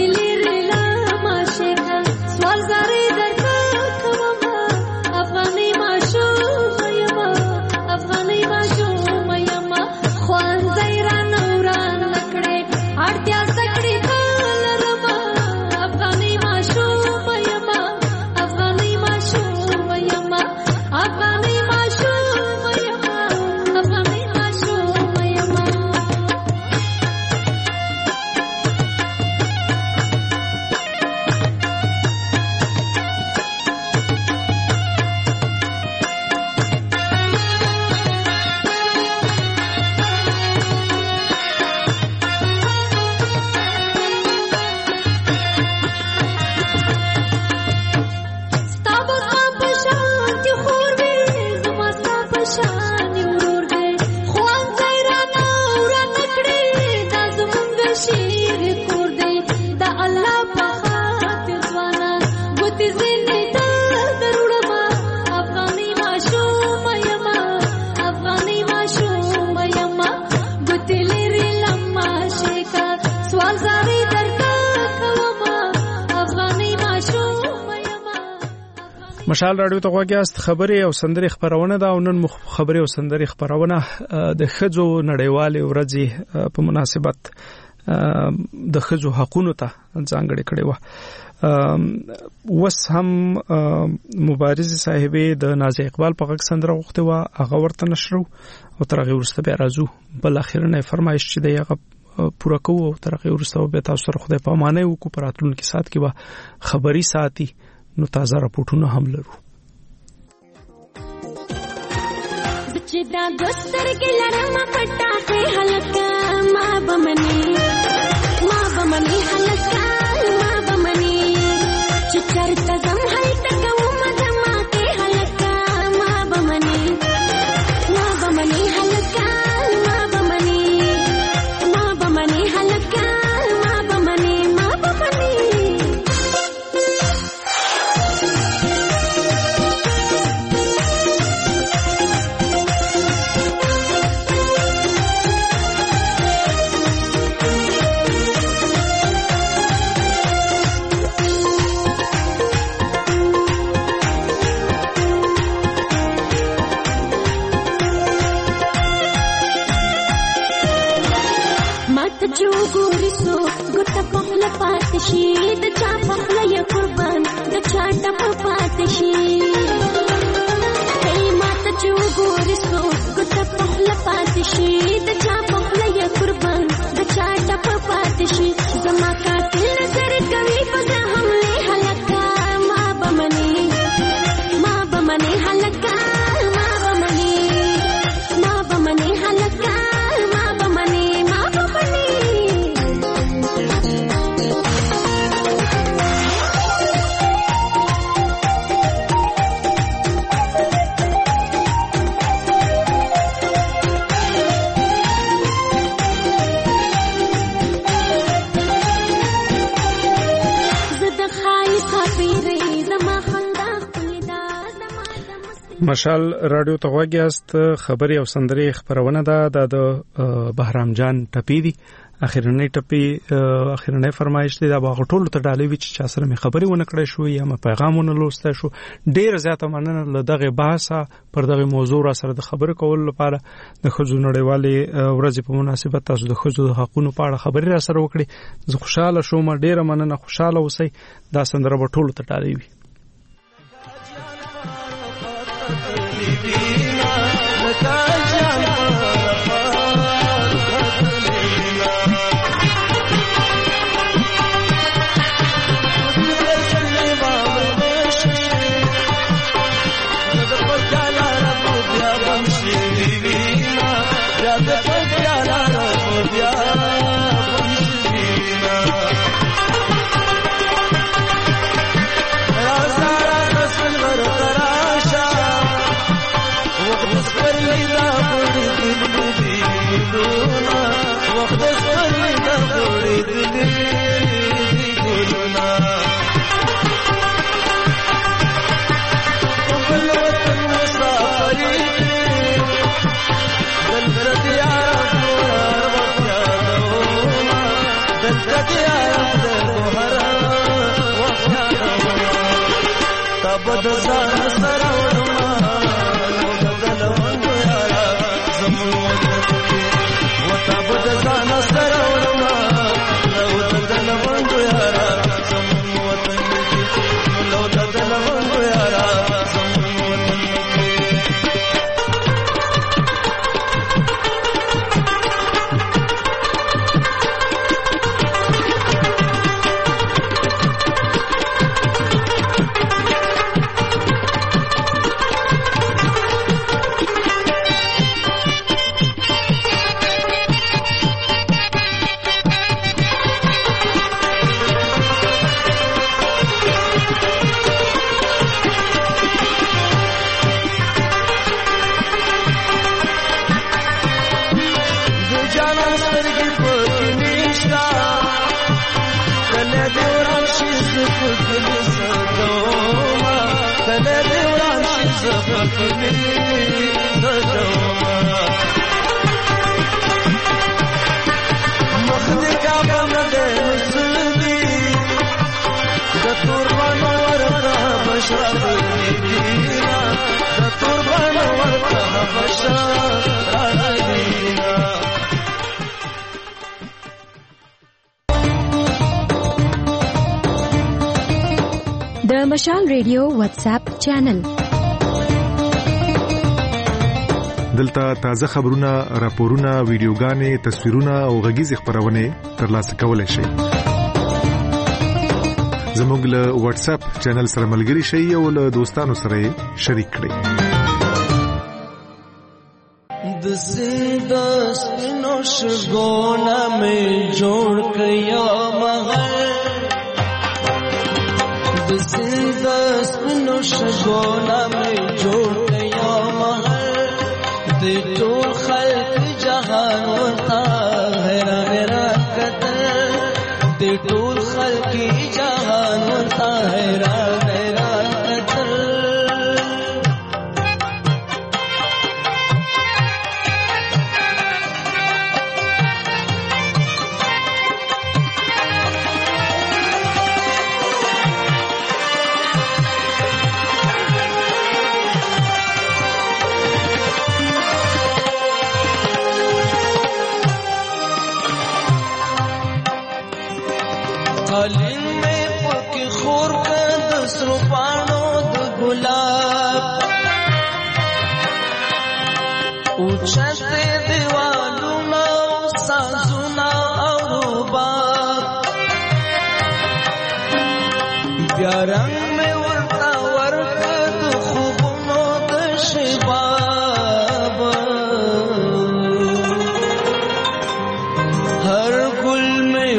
افغاني مشال رادیو ته غواګیاست خبري او سندري خبرونه دا نن خبري او سندري خبرونه د خځو نړیوالې ورځې په مناسبت د خځو حقوقو ته ځانګړې کړې و. وس هم مبارزه صاحبې د نازي اقبال په غږ سندره غوښته و هغه ورته نشرو او تر هغه ورسته بیا راځو بل اخیرنه فرمایش چې د هغه پوره کوو او تر هغه ورسته به تاسو سره خدای په امانه وکړو په راتلونکي سات کې به خبري ساتي نو تازه راپورټونه هم لرو. چې دا دوستر کې لرم پټاکې هلکا ما بمني هلکا ما بمني چې چرته زم هلته کوم زما کې هلکا ما بمني هلکا ما بمني هلکا ما بمني پاتشي د چا پخله یا قربان د چا ټپ پاتشي هی ماته چې وګورې سو ګوت پخله پاتشي د چا پخله یا قربان د چا ټپ پاتشي زما قاتل نظر کوي په حمله هلکا ما بمني هلکا ما بمني هلکا ما بمني مشال رادیو ته غواګیاست خبري او سندري خبرونه ده د بهرام جان ټپی دي اخیرنۍ فرمایش دی دا باغ ټولو ته ډالې وی چې چا سره مې خبري ونه کړې شو یا ما پیغامونه لوسته شو. ډیر زیاته مننه له دغه بحثه پر دغه موضوع را سره د خبرې کول لپاره د خځو نړیوالې ورځې په مناسبت تاسو د خځو حقوقو په اړه خبري را سره وکړي. زه خوشاله شوم. ډیر مننه. خوشاله اوسئ. دا سندره به ټولو ته ډالې وي. Shall مشال ریډیو واتس اپ چینل. دلته تازه خبرونه، راپورونه، ویډیوګانې، تصویرونه او غږیز خبرونه ترلاسه کولای شئ. زموږ له واتس اپ چینل سره ملګري شئ او له دوستانو سره شریک کړئ. د زنده سپینو شګونه مې جوړ کیا مغل، د زنده سپینو شګونه مې جوړ کیا مغل، د ټول خلق جهان ورتا حیران حیران کتل، د ټول خلق جهان ورتا حیران حیران کتل. قالین میں پکی خور کا دسرو پانو د گلاب، اوچھتے دیوالونا سازونا او روباب، بیا رنگ میں ورطا ورک د خوبونو د شباب، ہر گل میں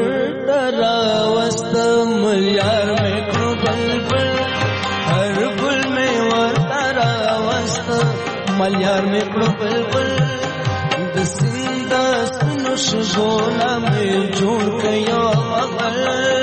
ملیار میں کړو بلبل، هر ګل میں ورته راوست ملیار میں کړو بلبل، د سینده سپینو شګونه مې جوړ کیا مغل.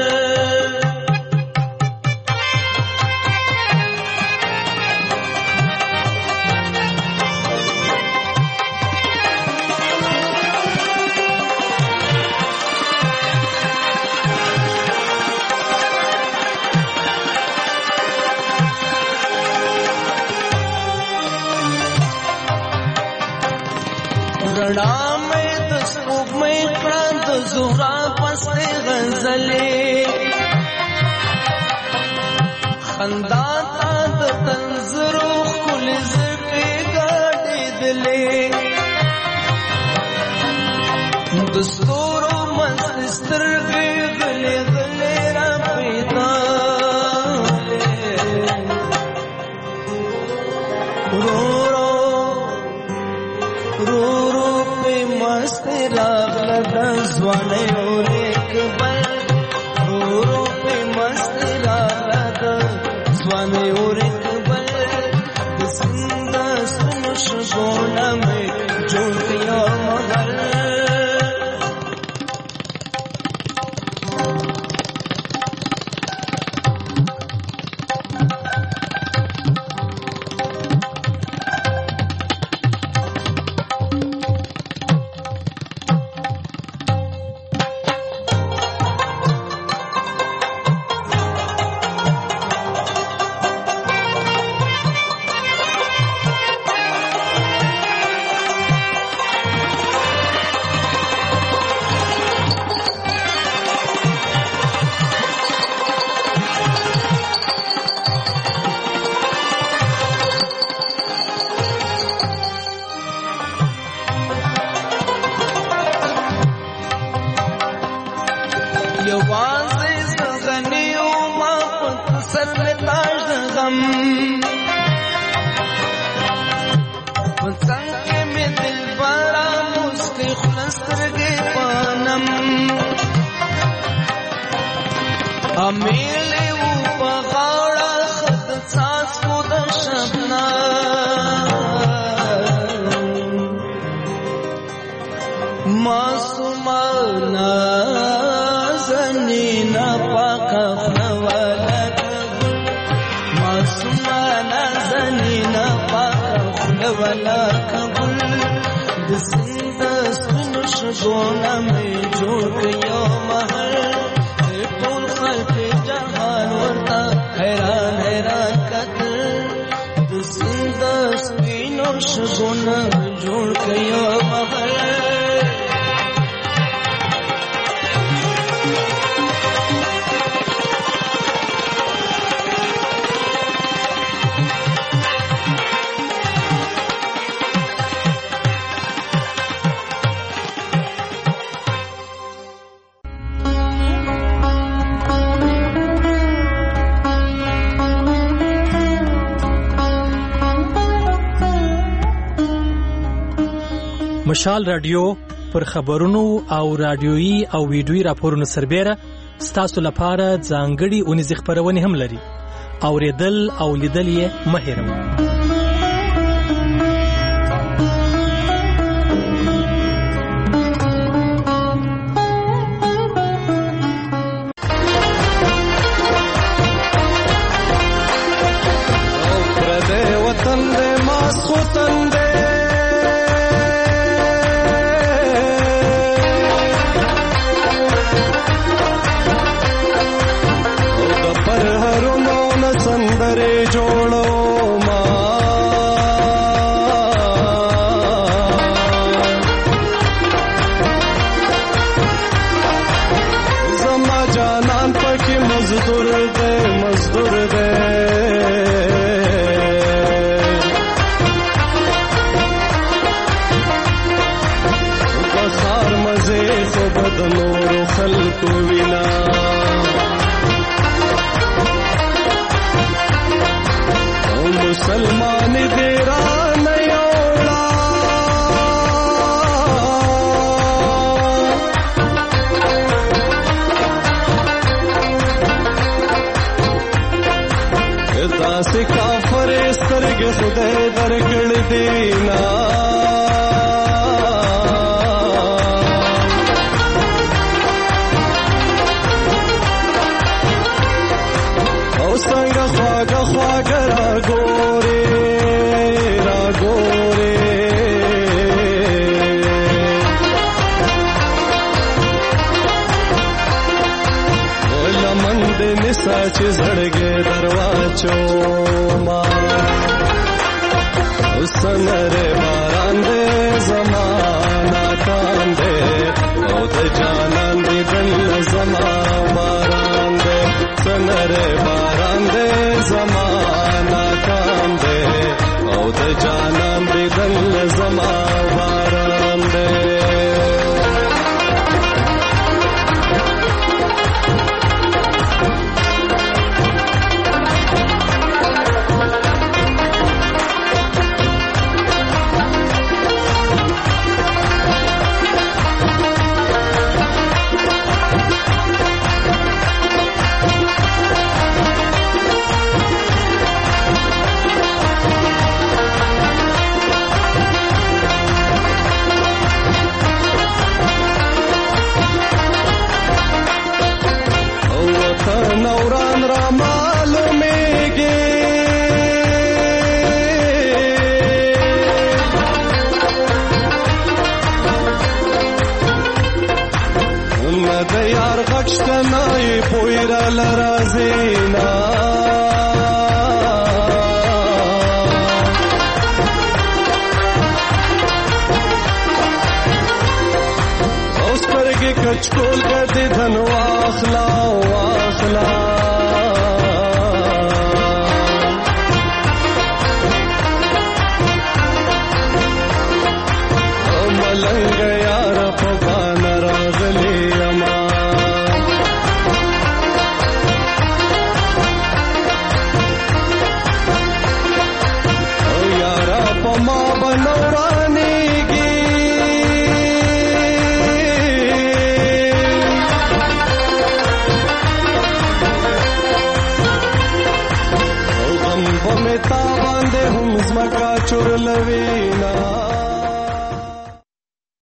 رڼا مې د سپوږمۍ کړه د زهرا پسې غزلې، خندا تا د تنظرو ښکلې زړې ګاډېدلې، د ستورو مست سترګې غلې غلې را پیدا مست راغله د ځوانۍ اور ایک بل، رو رو په مست راغله د ځوانۍ اور ایک بل، د سینده سپینو شګونه مې جوړ کیا مغل. امیلی و پغاڑا خد ساسکو د شبنا، معصومانا زنینا پاکا خلوالا کبل، معصومانا زنینا پاکا خلوالا کبل، د سینده سپینو شګونه مې جوړ کیا مهل، ټول خلق جهان ورته حیران حیران کتل، د سینده سپینو شګونه جوړ کیا مهل. مشال رادیو پر خبرونو او رادیويي او ویډیويي راپورونو سربېره ستاسو لپاره ځانګړي اونیزې خبرونه هم لري. اوریدل او لیدل یې مه هېروئ. मुसलमान तेरा नयोड़ा दास काफर सरग खुदे दरकड़ देना संग ख्वाग ख्वाग रागोरे रागोरे लमंद निसाच जड़गे दरवाचो सनरे बारांदे जमाना कांदे ओद जानंदे गल जमा बारांदे सनरे बारांदे जमाना कांदे ओद जानंदे गल जमा बारांदे नौरान रामाल में गे नद यार गक्षनाई पोयरा लराजेना उस पर के कचकोल कर दे धनवाखला मलंग यार पवान रागले अमा यारा पमा बनौरानी गी में ताबांदे हम मका चुर लवे